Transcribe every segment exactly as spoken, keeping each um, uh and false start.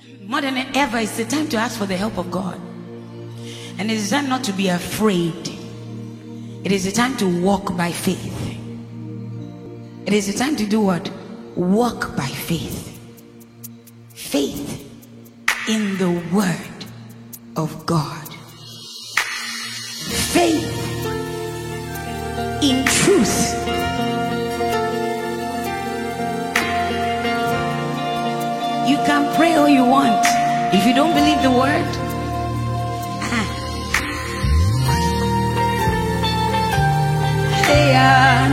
More than ever, it's the time to ask for the help of God. And it is time not to be afraid. It is the time to walk by faith. It is the time to do what? Walk by faith. Faith in the word of God. Faith in truth. You can pray all you want. If you don't believe the word, ah. Hey, uh,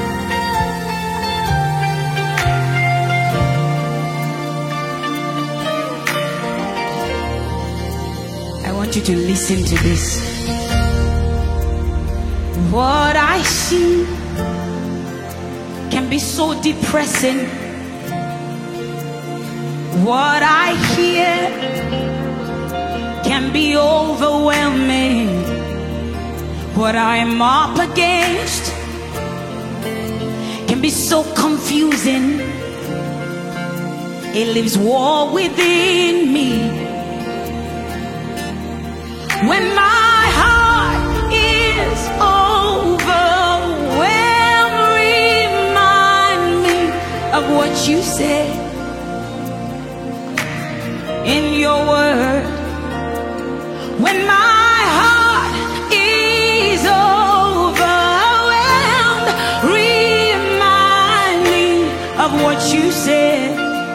I want you to listen to this. What I see can be so depressing. What I hear can be overwhelming. What I'm up against can be so confusing. It leaves war within me. When my heart is overwhelmed, remind me of what you said in your word. When my heart is overwhelmed, remind me of what you said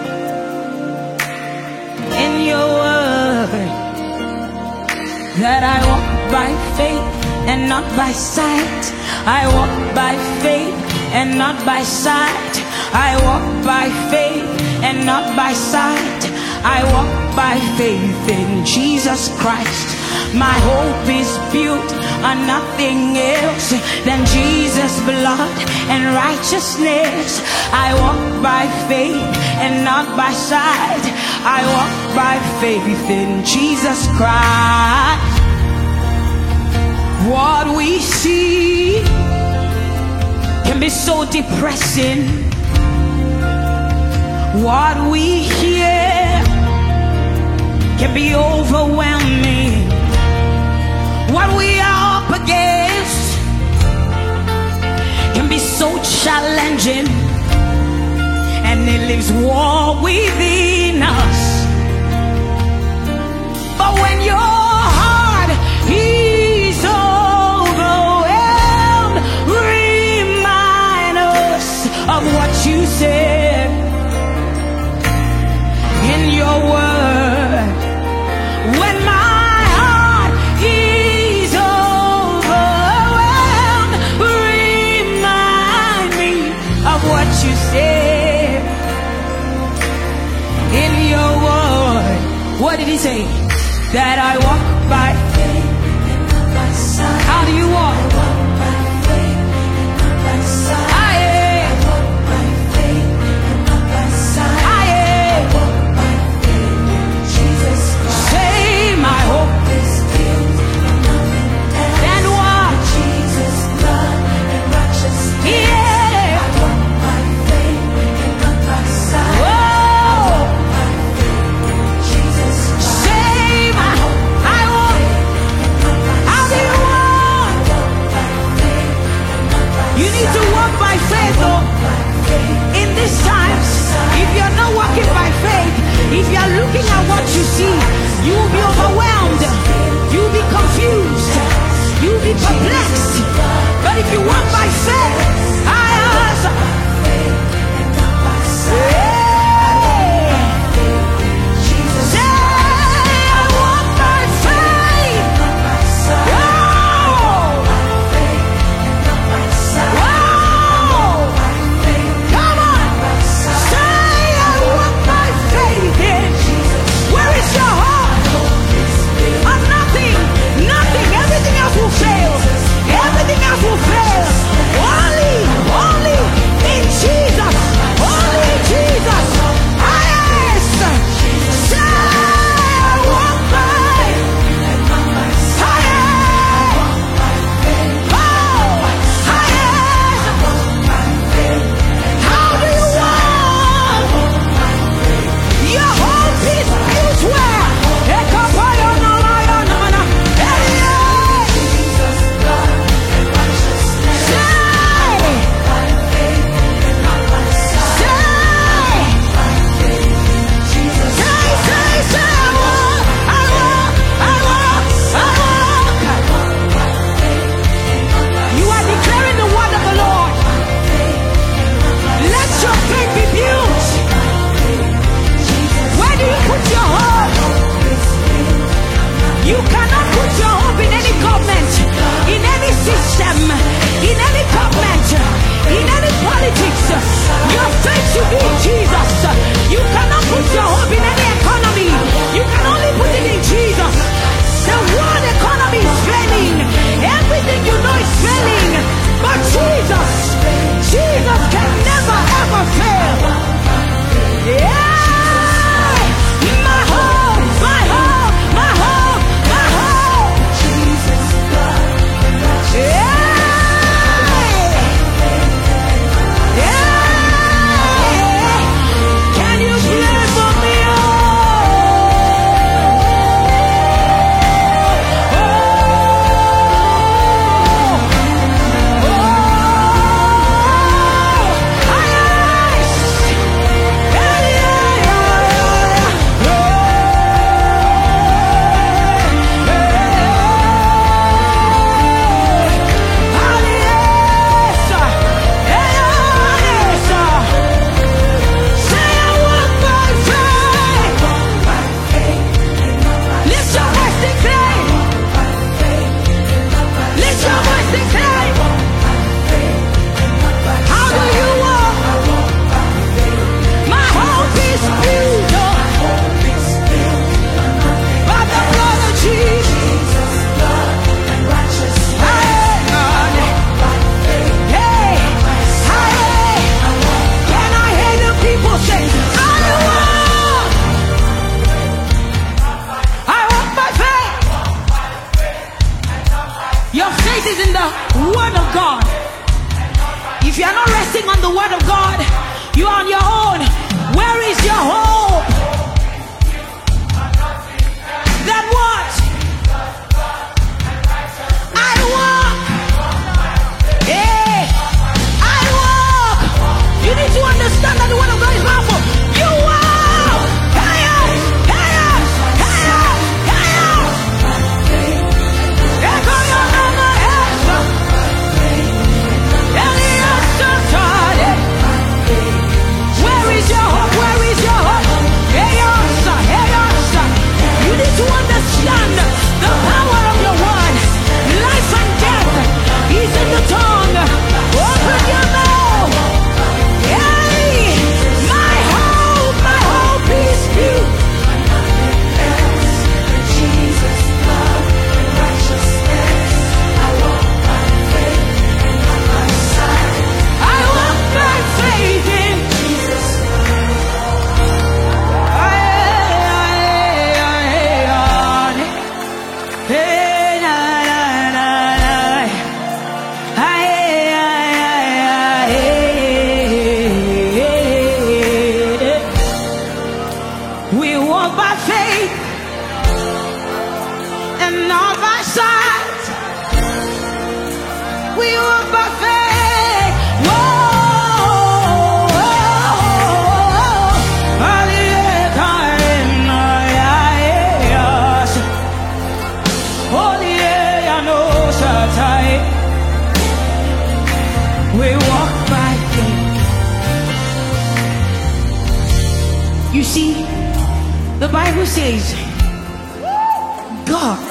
in your word. That I walk by faith and not by sight. I walk by faith and not by sight. I walk by faith and not by sight. I walk by faith in Jesus Christ. My hope is built on nothing else than Jesus' blood and righteousness. I walk by faith and not by sight. I walk by faith in Jesus Christ. What we see can be so depressing. What we hear can be overwhelming. What we are up against can be so challenging, and it leaves war within us. But when your heart is overwhelmed, remind us of what you said in your word. When my heart is overwhelmed, remind me of what you said in your word. What did he say? That I walk by faith and not by sight. How do you walk? I walk by faith and not by sight. I, I walk by faith and not by sight. I, I walk by faith in Jesus Christ. Say my hope is built on nothing else than what? Jesus' blood and righteousness. Yeah. I walk by faith and not by sight. Whoa. I walk by faith in Jesus Christ. Say my hope. I walk. How do you walk? You need to walk by faith, oh. In these times, if you're not walking by faith, if you're looking at what you see, you will be overwhelmed, you will be confused, you will be perplexed. But if you walk by faith, I ask, hey, say, I walk by faith. Whoa. Whoa. Come on. Say, I walk by faith in. Where is your heart? On nothing, nothing. Everything else will fail. Everything else will fail. Only, resting on the word of God, you are on your own. Where is your hope? That what? I walk. Hey, I walk. You need to understand that the word of God is powerful. You walk. Higher, higher, higher, higher. Echo your number, Esther. Elias, Tade. Where is your hope? Where is your hope? Hey, Elsa, hey, Elsa. You need to understand the power of your word. Life and death is in the tongue. Open your mouth. Hey, my hope, my hope is you. Jesus, love, righteousness. I walk by faith and not by sight. I walk by faith in Jesus. Hey, na, na, na, na. Hey, hey, hey, hey. We walk by faith and not by sight. We walk by faith. Whoa, we walk by faith. You see, the Bible says, God,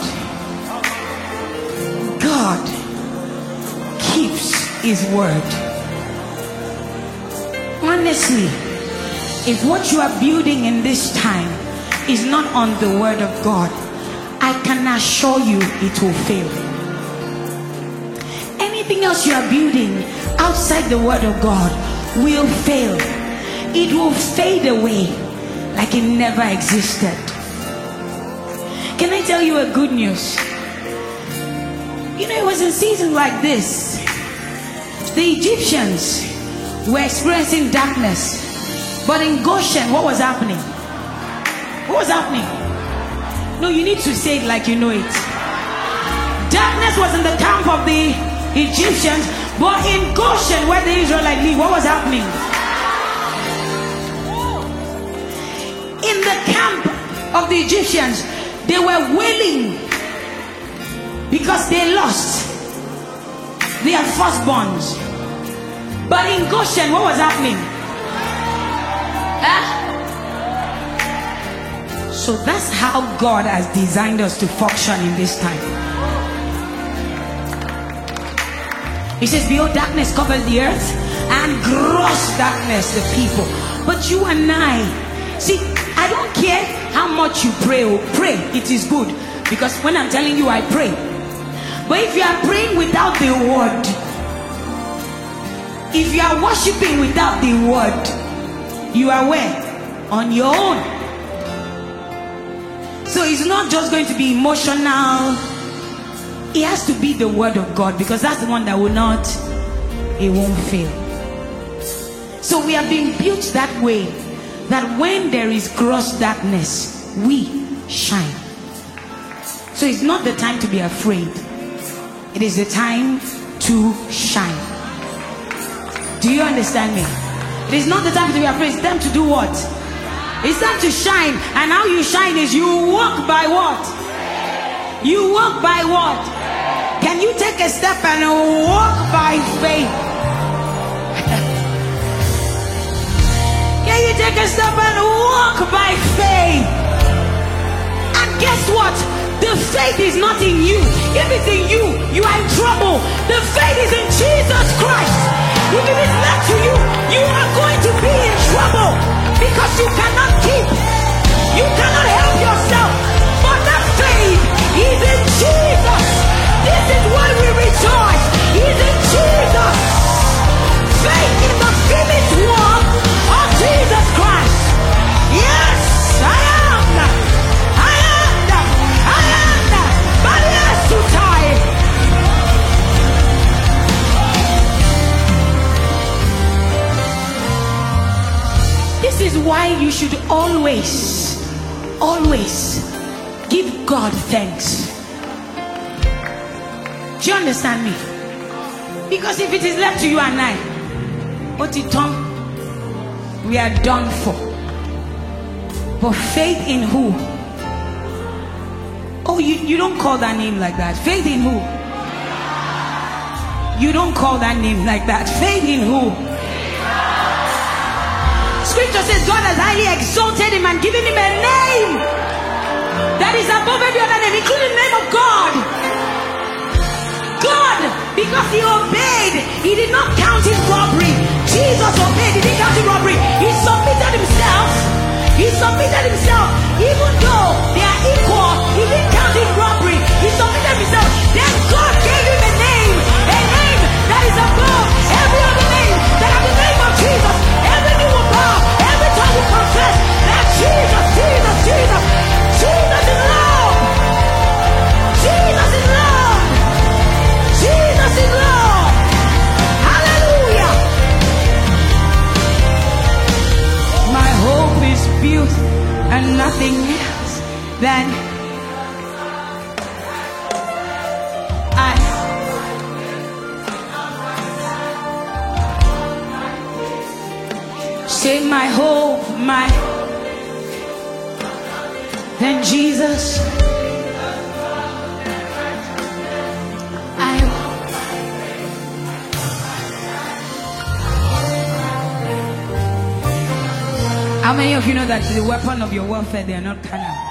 God keeps His word. Honestly, if what you are building in this time is not on the word of God, I can assure you it will fail. Anything else you are building outside the word of God will fail. It will fade away like it never existed. Can I tell you a good news? You know, it was in seasons like this, the Egyptians were experiencing darkness. But in Goshen, what was happening? What was happening? No, you need to say it like you know it. Darkness was in the camp of the Egyptians, but in Goshen, where the Israelites live, what was happening? In the camp of the Egyptians, they were wailing because they lost their firstborns. But in Goshen, what was happening? Huh? So that's how God has designed us to function in this time. He says, behold, darkness covered the earth, and gross darkness the people. But you and I, see, I don't care how much you pray. Oh, pray, it is good. Because when I'm telling you, I pray. But if you are praying without the word, if you are worshiping without the word, you are where? On your own. So it's not just going to be emotional. It has to be the word of God, because that's the one that will not, it won't fail. So we have been built that way, that when there is gross darkness, we shine. So it's not the time to be afraid. It is the time to shine. Do you understand me? It is not the time to be afraid. It's time to do what? It's time to shine. And how you shine is you walk by what? You walk by what? Can you take a step and walk by faith? Can you take a step and walk by faith? And guess what? The faith is not in you. If it's in you, you are in trouble. The faith is in Jesus Christ. If it is not to you, you are going to be in trouble, because you cannot keep, you cannot help yourself. But that faith is in Jesus. This is why we rejoice. Is in Jesus. Faith in the finished work of Jesus Christ. Yes, I am. I am. I am. But yes, to time. should always, always give God thanks. Do you understand me? Because if it is left to you and I, what it done, we are done for. But faith in who? Oh, you, you don't call that name like that. Faith in who? You don't call that name like that. Faith in who? Scripture says God has highly exalted him and given him a name that is above every other name, including the name of God. God, because he obeyed, he did not count it robbery. Jesus obeyed, he didn't count it robbery. He submitted himself. He submitted himself. Even though they are equal, he didn't count it robbery. He submitted himself. Then God gave him a name, a name that is above every other name, that at the name of Jesus, every knee will bow, every tongue will confess that Jesus, Jesus, Jesus, Jesus is Lord. Jesus is Lord. Jesus is Lord. Hallelujah. My hope is built and nothing else than I. Say my hope, my then Jesus. I. How many of you know that the weapon of your warfare, they are not carnal?